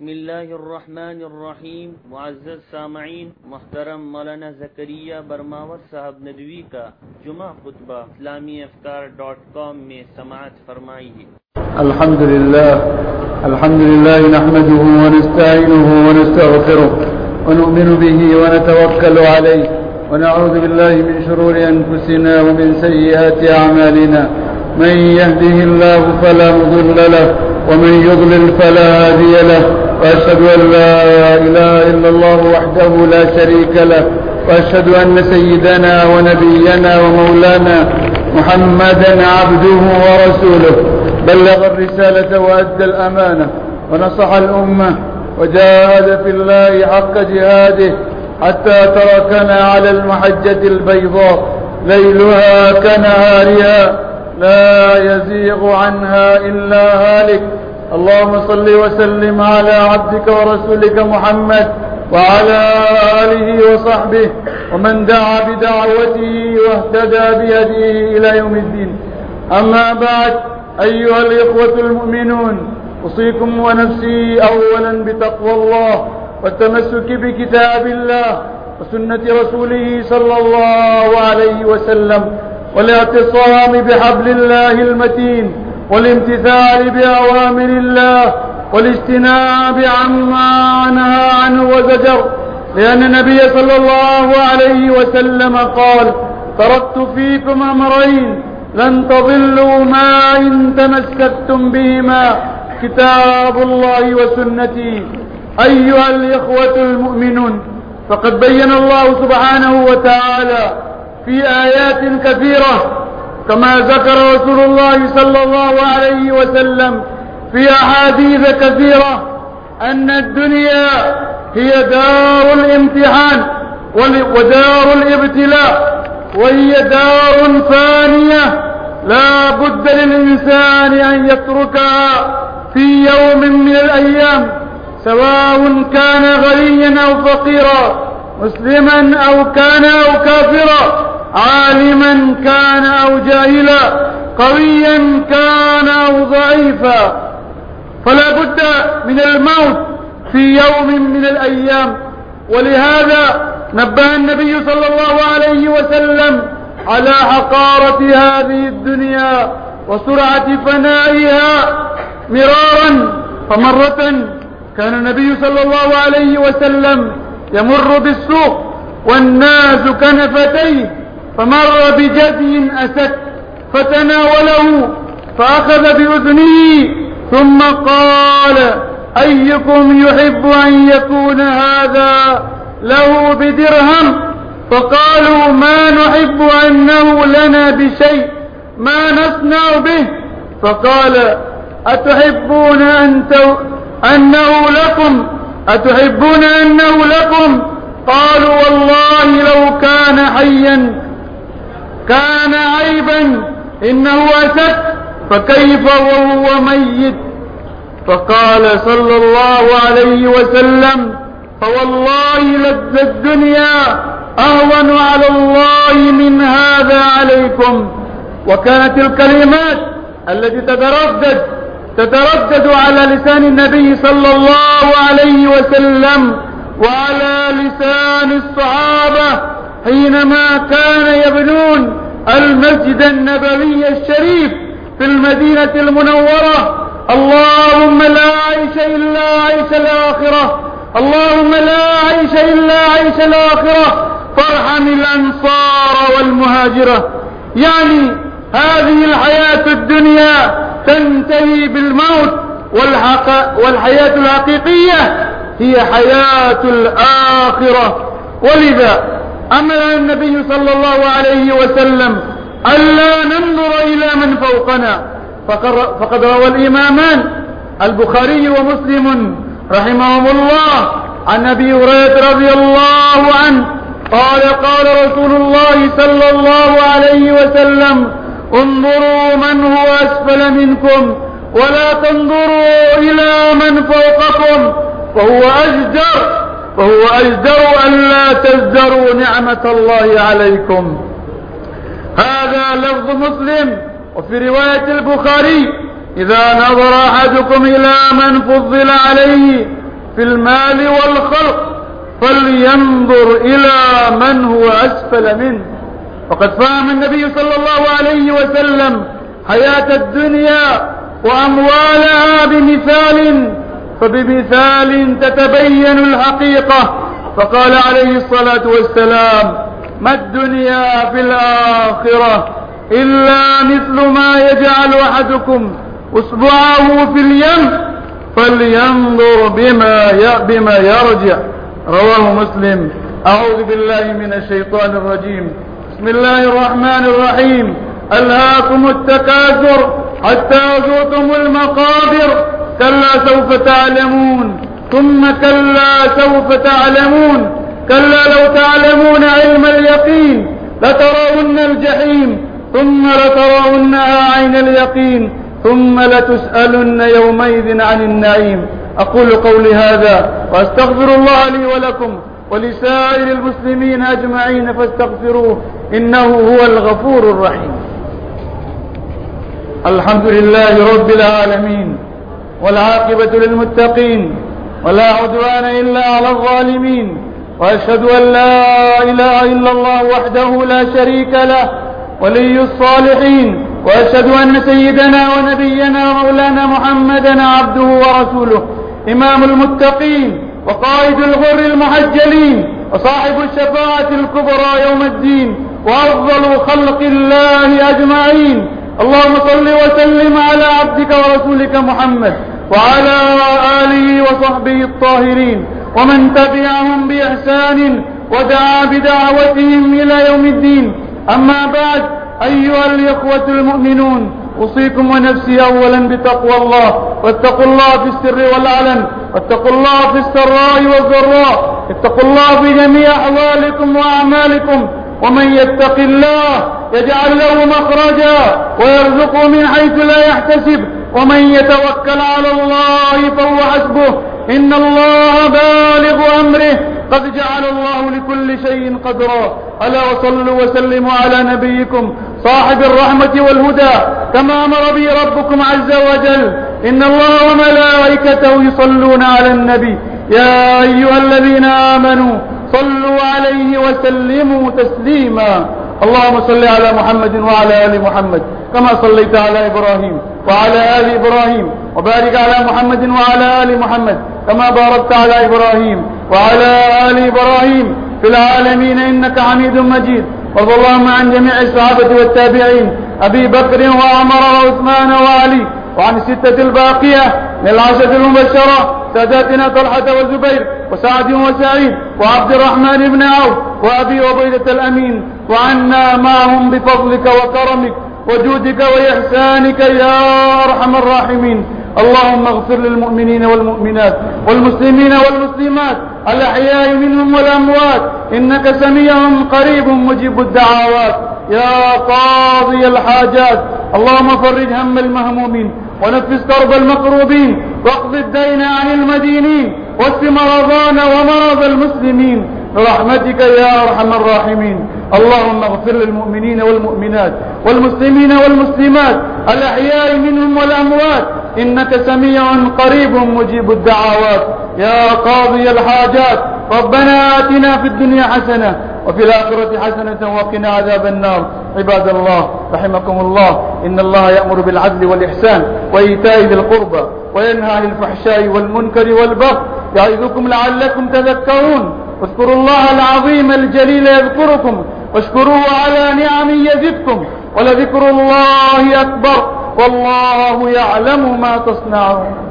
بسم الله الرحمن الرحیم. معزز سامعین، محترم مولانا زکریا برماور صاحب ندوی کا جمعہ خطبہ اسلامیافکار.com میں سماعت فرمائیے. الحمد لله نحمده ونستعينه ونستغفره ونؤمن به ونتوكل عليه ونعوذ بالله من شرور أنفسنا ومن سيئات أعمالنا. من يهده الله فلا مضل له ومن يضلل فلا هادي له، وأشهد أن لا إله إلا الله وحده لا شريك له، وأشهد أن سيدنا ونبينا ومولانا محمدا عبده ورسوله بلغ الرسالة وأدى الأمانة ونصح الأمة وجاهد في الله حق جهاده حتى تركنا على المحجة البيضاء ليلها كنهارها لا يزيغ عنها إلا هالك. اللهم صل وسلم على عبدك ورسولك محمد وعلى آله وصحبه ومن دعا بدعوته واهتدى بهديه إلى يوم الدين. أما بعد، أيها الإخوة المؤمنون، أوصيكم ونفسي أولا بتقوى الله والتمسك بكتاب الله وسنة رسوله صلى الله عليه وسلم، والاعتصام بحبل الله المتين، والامتثال بأوامر الله، والاجتناب عما نهى عنه وزجر، لأن النبي صلى الله عليه وسلم قال: تركت فيكم أمرين لن تضلوا ما إن تمسكتم بهما، كتاب الله وسنتي. أيها الإخوة المؤمنون، فقد بين الله سبحانه وتعالى في آيات كثيرة، كما ذكر رسول الله صلى الله عليه وسلم في أحاديث كثيرة، أن الدنيا هي دار الامتحان ودار الابتلاء، وهي دار فانية لا بد للإنسان أن يتركها في يوم من الأيام، سواء كان غنيا أو فقيرا، مسلما أو كافرا، عالما كان أو جاهلا، قويا كان أو ضعيفا، فلا بد من الموت في يوم من الأيام. ولهذا نبه النبي صلى الله عليه وسلم على حقارة هذه الدنيا وسرعة فنائها مرارا. فمرة كان النبي صلى الله عليه وسلم يمر بالسوق والناس كنفتيه، فمر بجدي أسد فتناوله فأخذ بأذنه ثم قال: أيكم يحب أن يكون هذا له بدرهم؟ فقالوا: ما نحب أنه لنا بشيء، ما نصنع به. فقال: أتحبون أنه لكم؟ قالوا: والله لو كان حيا كان عيبا، إنه أسد، فكيف وهو ميت؟ فقال صلى الله عليه وسلم: فوالله لذ الدنيا أهون على الله من هذا عليكم. وكانت الكلمات التي تتردد على لسان النبي صلى الله عليه وسلم وعلى لسان الصحابة حينما كان يبنون المسجد النبوي الشريف في المدينة المنورة: اللهم لا عيش إلا عيش الآخرة، اللهم لا عيش إلا عيش الآخرة، فارحم الأنصار والمهاجرة. يعني هذه الحياة الدنيا تنتهي بالموت، والحياة الحقيقية هي حياة الآخرة. ولذا أمر النبي صلى الله عليه وسلم ألا ننظر إلى من فوقنا، فقد روى الإمامان البخاري ومسلم رحمهم الله عن أبي هريرة رضي الله عنه قال: قال رسول الله صلى الله عليه وسلم: انظروا من هو أسفل منكم ولا تنظروا إلى من فوقكم، فهو أجدر ألا تزدروا نعمة الله عليكم. هذا لفظ مسلم. وفي رواية البخاري: إذا نظر أحدكم إلى من فضل عليه في المال والخلق فلينظر إلى من هو أسفل منه. وقد فهم النبي صلى الله عليه وسلم حياة الدنيا وأموالها بمثال، فبمثال تتبين الحقيقة. فقال عليه الصلاة والسلام: ما الدنيا في الآخرة إلا مثل ما يجعل أحدكم أصبعه في اليم فلينظر بما يرجع. رواه مسلم. أعوذ بالله من الشيطان الرجيم. بسم الله الرحمن الرحيم. ألهاكم التكاثر حتى زرتم المقابر كلا سوف تعلمون ثم كلا سوف تعلمون كلا لو تعلمون علم اليقين لترون الجحيم ثم لترونها عين اليقين ثم لتسألن يومئذ عن النعيم. أقول قولي هذا وأستغفر الله لي ولكم ولسائر المسلمين أجمعين فاستغفروه إنه هو الغفور الرحيم. الحمد لله رب العالمين والعاقبة للمتقين ولا عدوان إلا على الظالمين، وأشهد أن لا إله إلا الله وحده لا شريك له ولي الصالحين، وأشهد أن سيدنا ونبينا ومولانا محمدا عبده ورسوله إمام المتقين وقائد الغر المحجلين وصاحب الشفاعة الكبرى يوم الدين وأفضل خلق الله أجمعين. اللهم صل وسلم على عبدك ورسولك محمد وعلى آله وصحبه الطاهرين ومن تبعهم بإحسان ودعا بدعوتهم إلى يوم الدين. أما بعد، أيها الإخوة المؤمنون، أوصيكم ونفسي أولا بتقوى الله، واتقوا الله في السر والعلن، واتقوا الله في السراء والضراء، اتقوا الله في جميع أحوالكم وأعمالكم. ومن يتق الله يجعل له مخرجا ويرزقه من حيث لا يحتسب، ومن يتوكل على الله فهو حسبه، إن الله بالغ أمره، قد جعل الله لكل شيء قدرا. ألا وصلوا وسلموا على نبيكم صاحب الرحمة والهدى كما أمر به ربكم عز وجل. إن الله وملائكته يصلون على النبي يا أيها الذين آمنوا صلوا عليه وسلموا تسليما. اللهم صل على محمد وعلى آل محمد كما صليت على إبراهيم وعلى آل إبراهيم، وبارك على محمد وعلى آل محمد كما باركت على إبراهيم وعلى آل إبراهيم في العالمين إنك حميد مجيد. وارض اللهم عن جميع الصحابة والتابعين أبي بكر وعمر وعثمان وعلي، وعن الستة الباقية من العشرة المبشرة ساداتنا طلحة وزبير وسعد وسعيد وعبد الرحمن بن عوف وأبي عبيدة الأمين، وعنا معهم بفضلك وكرمك وجودك وإحسانك يا أرحم الراحمين. اللهم اغفر للمؤمنين والمؤمنات والمسلمين والمسلمات الأحياء منهم والأموات إنك سميع قريب مجيب الدعوات يا قاضي الحاجات. اللهم فرج هم المهمومين ونفس كرب المكروبين واقض الدين عن المدينين واشف مرضانا ومرض المسلمين برحمتك يا أرحم الراحمين. اللهم اغفر للمؤمنين والمؤمنات والمسلمين والمسلمات الأحياء منهم والأموات إنك سميع قريب مجيب الدعوات يا قاضي الحاجات. ربنا آتنا في الدنيا حسنة وفي الآخرة حسنة وقنا عذاب النار. عباد الله رحمكم الله، إن الله يأمر بالعدل والإحسان وإيتاء ذي القربى وينهى عن الفحشاء والمنكر والبغي يعظكم لعلكم تذكرون. واذكروا الله العظيم الجليل يذكركم واشكروه على نعمه يزدكم ولذكر الله أكبر والله يعلم ما تصنعون.